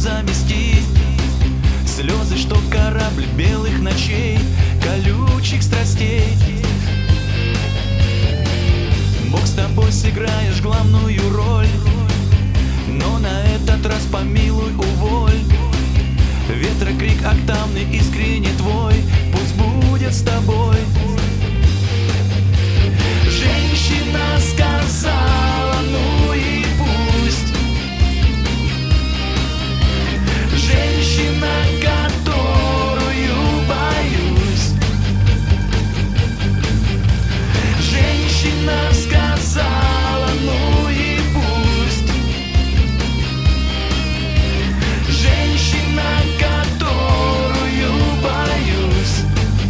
замести слезы, что корабль белых ночей, колючих страстей. Бог, с тобой сыграешь главную роль, но на этот раз помилуй, уволь. Ветра крик октавный, искренне твой, пусть будет с тобой. Женщина сказала, ну и пусть. Женщина, которую боюсь. Женщина сказала, ну и пусть. Женщина, которую боюсь.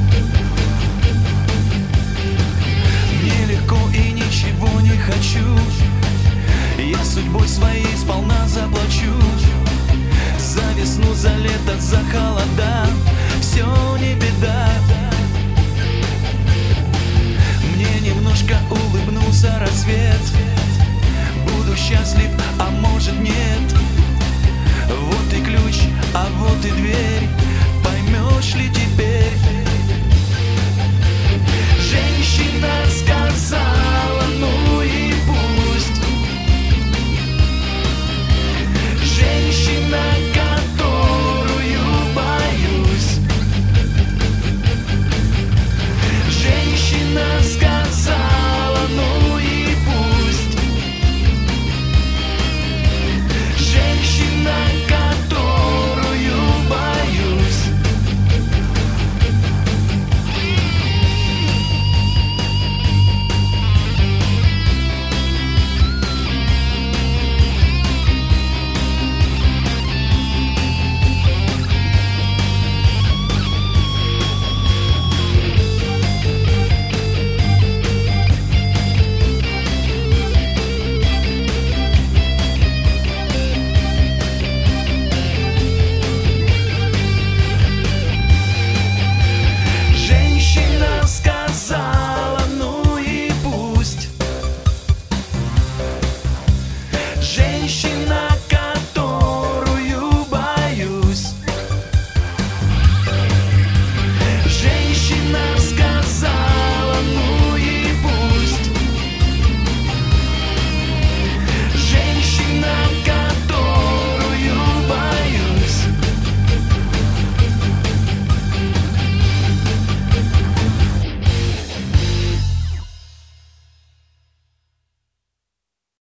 Мне легко и ничего не хочу. Я судьбой своей сполна заплачу. За весну, за лето, за холода, все не беда. Мне немножко улыбнулся рассвет. Буду счастлив, а может нет. Вот и ключ, а вот и дверь. Поймешь ли теперь? Женщина сказала, ну и пусть. Женщина, которую боюсь. Женщина сказала, ну и пусть. Женщина, которую боюсь. Женщина сказала, ну и пусть. Женщина